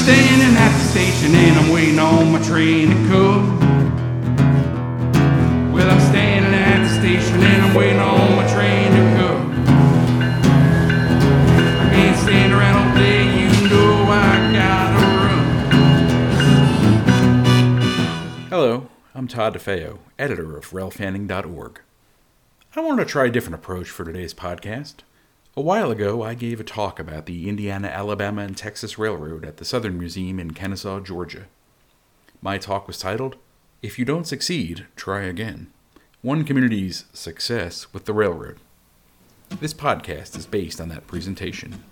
standing at the station and I'm waiting on my train to come. Well, I'm standing at the station and I'm waiting on my train to come. I can't stand around all day, you know I gotta run. Hello, I'm Todd DeFeo, editor of railfanning.org. I wanted to try a different approach for today's podcast. A while ago, I gave a talk about the Indiana, Alabama, and Texas Railroad at the Southern Museum in Kennesaw, Georgia. My talk was titled, If You Don't Succeed, Try Again. One community's success with the railroad. This podcast is based on that presentation.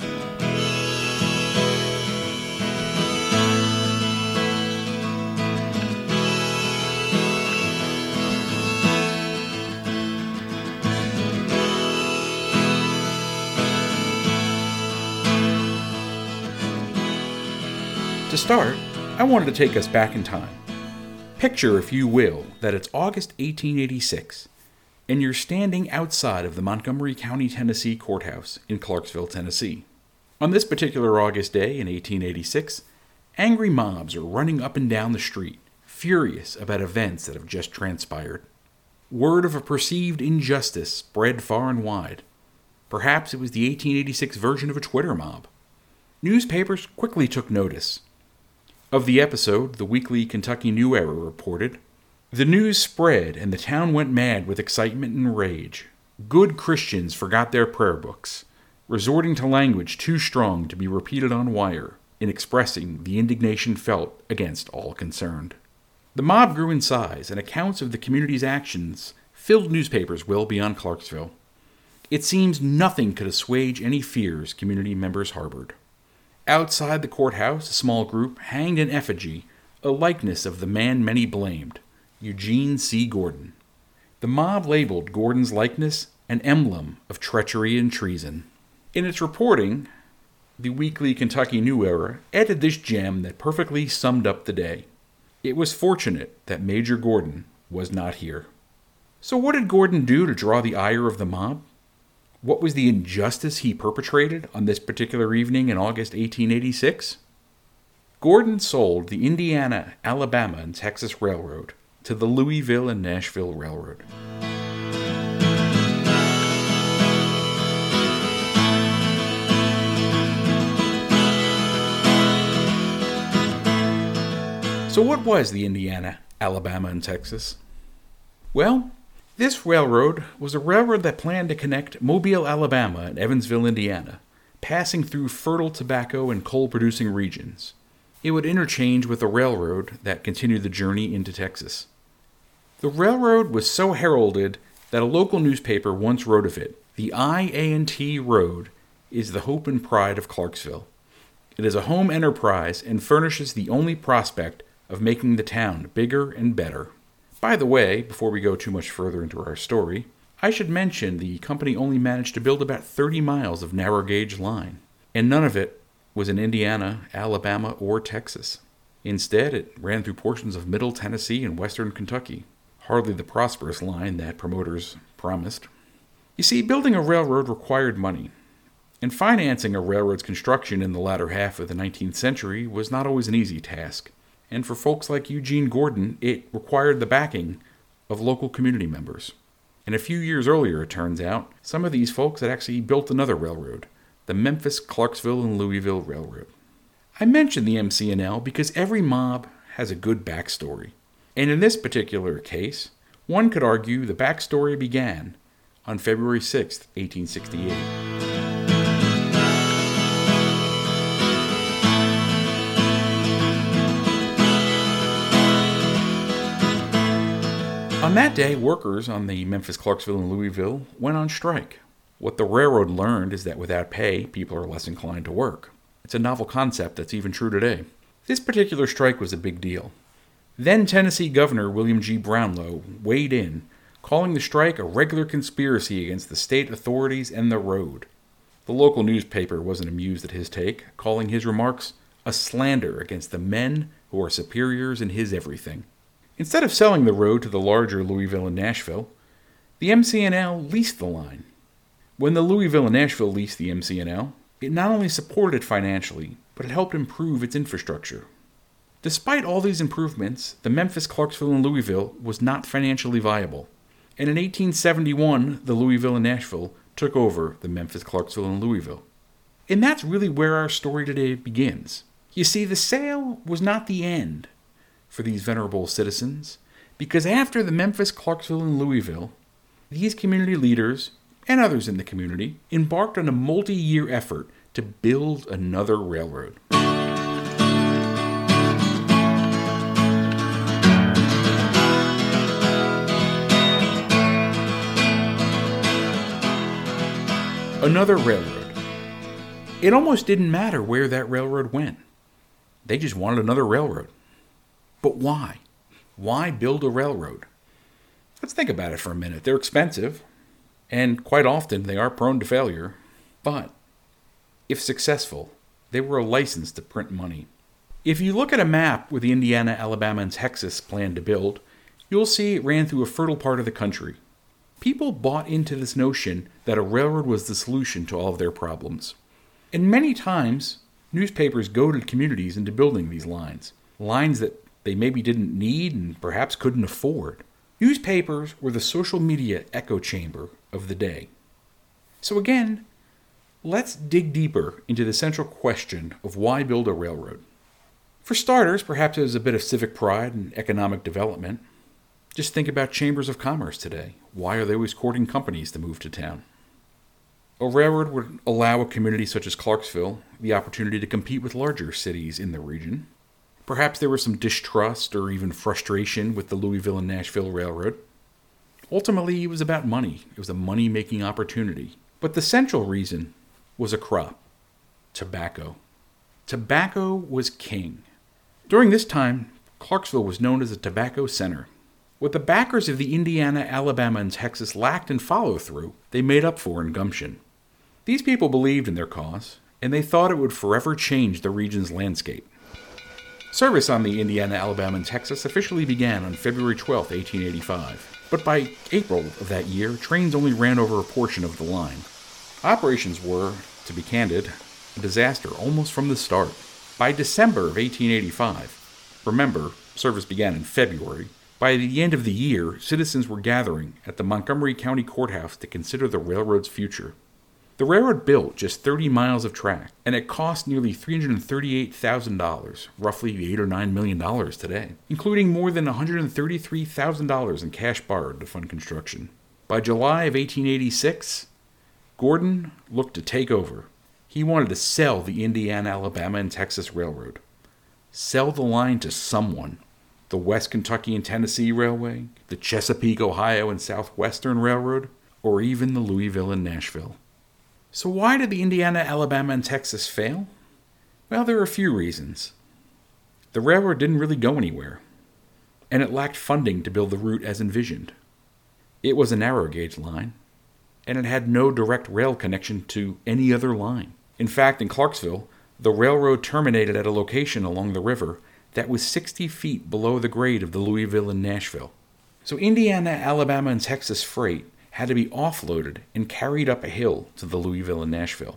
To start, I wanted to take us back in time. Picture, if you will, that it's August 1886, and you're standing outside of the Montgomery County, Tennessee courthouse in Clarksville, Tennessee. On this particular August day in 1886, angry mobs are running up and down the street, furious about events that have just transpired. Word of a perceived injustice spread far and wide. Perhaps it was the 1886 version of a Twitter mob. Newspapers quickly took notice. Of the episode, the Weekly Kentucky New Era reported, "The news spread and the town went mad with excitement and rage. Good Christians forgot their prayer books, resorting to language too strong to be repeated on wire in expressing the indignation felt against all concerned." The mob grew in size, and accounts of the community's actions filled newspapers well beyond Clarksville. It seems nothing could assuage any fears community members harbored. Outside the courthouse, a small group hanged in effigy a likeness of the man many blamed, Eugene C. Gordon. The mob labeled Gordon's likeness an emblem of treachery and treason. In its reporting, the Weekly Kentucky New Era added this gem that perfectly summed up the day. It was fortunate that Major Gordon was not here. So what did Gordon do to draw the ire of the mob? What was the injustice he perpetrated on this particular evening in August 1886? Gordon sold the Indiana, Alabama, and Texas Railroad to the Louisville and Nashville Railroad. So what was the Indiana, Alabama, and Texas? Well, this railroad was a railroad that planned to connect Mobile, Alabama and Evansville, Indiana, passing through fertile tobacco and coal-producing regions. It would interchange with a railroad that continued the journey into Texas. The railroad was so heralded that a local newspaper once wrote of it, "The I-A&T Road is the hope and pride of Clarksville. It is a home enterprise and furnishes the only prospect of making the town bigger and better." By the way, before we go too much further into our story, I should mention the company only managed to build about 30 miles of narrow gauge line, and none of it was in Indiana, Alabama, or Texas. Instead, it ran through portions of Middle Tennessee and Western Kentucky, hardly the prosperous line that promoters promised. You see, building a railroad required money, and financing a railroad's construction in the latter half of the 19th century was not always an easy task. And for folks like Eugene Gordon, it required the backing of local community members. And a few years earlier, it turns out, some of these folks had actually built another railroad, the Memphis, Clarksville, and Louisville Railroad. I mention the MCNL because every mob has a good backstory. And in this particular case, one could argue the backstory began on February 6, 1868. On that day, workers on the Memphis, Clarksville, and Louisville went on strike. What the railroad learned is that without pay, people are less inclined to work. It's a novel concept that's even true today. This particular strike was a big deal. Then Tennessee Governor William G. Brownlow weighed in, calling the strike a regular conspiracy against the state authorities and the road. The local newspaper wasn't amused at his take, calling his remarks a slander against the men who are superiors in his everything. Instead of selling the road to the larger Louisville and Nashville, the MCNL leased the line. When the Louisville and Nashville leased the MCNL, it not only supported it financially, but it helped improve its infrastructure. Despite all these improvements, the Memphis, Clarksville, and Louisville was not financially viable. And in 1871, the Louisville and Nashville took over the Memphis, Clarksville, and Louisville. And that's really where our story today begins. You see, the sale was not the end for these venerable citizens, because after the Memphis, Clarksville, and Louisville, these community leaders and others in the community embarked on a multi-year effort to build another railroad. Another railroad. It almost didn't matter where that railroad went. They just wanted another railroad. But why? Why build a railroad? Let's think about it for a minute. They're expensive, and quite often they are prone to failure. But if successful, they were a license to print money. If you look at a map with the Indiana, Alabama, and Texas plan to build, you'll see it ran through a fertile part of the country. People bought into this notion that a railroad was the solution to all of their problems. And many times, newspapers goaded communities into building these lines that they maybe didn't need and perhaps couldn't afford. Newspapers were the social media echo chamber of the day. So again, let's dig deeper into the central question of why build a railroad. For starters, perhaps there's a bit of civic pride and economic development. Just think about chambers of commerce today. Why are they always courting companies to move to town? A railroad would allow a community such as Clarksville the opportunity to compete with larger cities in the region. Perhaps there was some distrust or even frustration with the Louisville and Nashville Railroad. Ultimately, it was about money. It was a money-making opportunity. But the central reason was a crop: tobacco. Tobacco was king. During this time, Clarksville was known as a tobacco center. What the backers of the Indiana, Alabama, and Texas lacked in follow-through, they made up for in gumption. These people believed in their cause, and they thought it would forever change the region's landscape. Service on the Indiana, Alabama, and Texas officially began on February 12, 1885. But by April of that year, trains only ran over a portion of the line. Operations were, to be candid, a disaster almost from the start. By December of 1885, remember, service began in February, by the end of the year, citizens were gathering at the Montgomery County Courthouse to consider the railroad's future. The railroad built just 30 miles of track, and it cost nearly $338,000, roughly $8 or $9 million today, including more than $133,000 in cash borrowed to fund construction. By July of 1886, Gordon looked to take over. He wanted to sell the Indiana, Alabama, and Texas Railroad. Sell the line to someone. The West Kentucky and Tennessee Railway, the Chesapeake, Ohio, and Southwestern Railroad, or even the Louisville and Nashville. So why did the Indiana, Alabama, and Texas fail? Well, there are a few reasons. The railroad didn't really go anywhere, and it lacked funding to build the route as envisioned. It was a narrow gauge line, and it had no direct rail connection to any other line. In fact, in Clarksville, the railroad terminated at a location along the river that was 60 feet below the grade of the Louisville and Nashville. So Indiana, Alabama, and Texas freight had to be offloaded and carried up a hill to the Louisville and Nashville.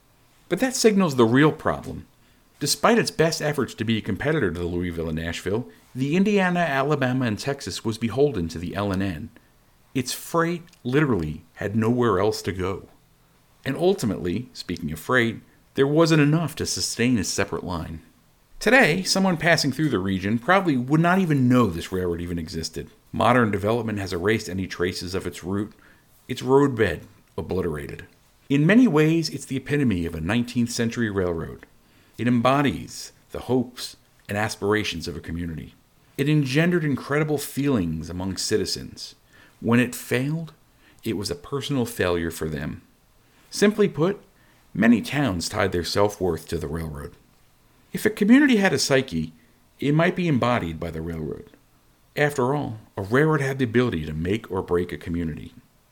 But that signals the real problem. Despite its best efforts to be a competitor to the Louisville and Nashville, the Indiana, Alabama, and Texas was beholden to the L&N. Its freight literally had nowhere else to go. And ultimately, speaking of freight, there wasn't enough to sustain a separate line. Today, someone passing through the region probably would not even know this railroad even existed. Modern development has erased any traces of its route, its roadbed obliterated. In many ways, it's the epitome of a 19th century railroad. It embodies the hopes and aspirations of a community. It engendered incredible feelings among citizens. When it failed, it was a personal failure for them. Simply put, many towns tied their self-worth to the railroad. If a community had a psyche, it might be embodied by the railroad. After all, a railroad had the ability to make or break a community.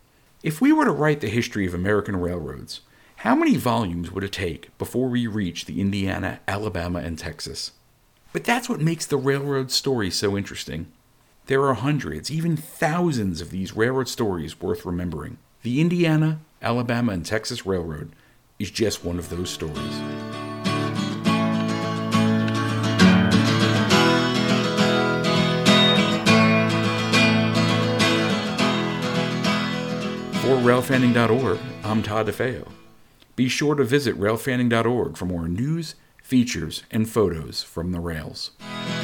If we were to write the history of American railroads, how many volumes would it take before we reach the Indiana, Alabama, and Texas? But that's what makes the railroad story so interesting. There are hundreds, even thousands of these railroad stories worth remembering. The Indiana, Alabama, and Texas Railroad is just one of those stories. For railfanning.org, I'm Todd DeFeo. Be sure to visit railfanning.org for more news, features, and photos from the rails.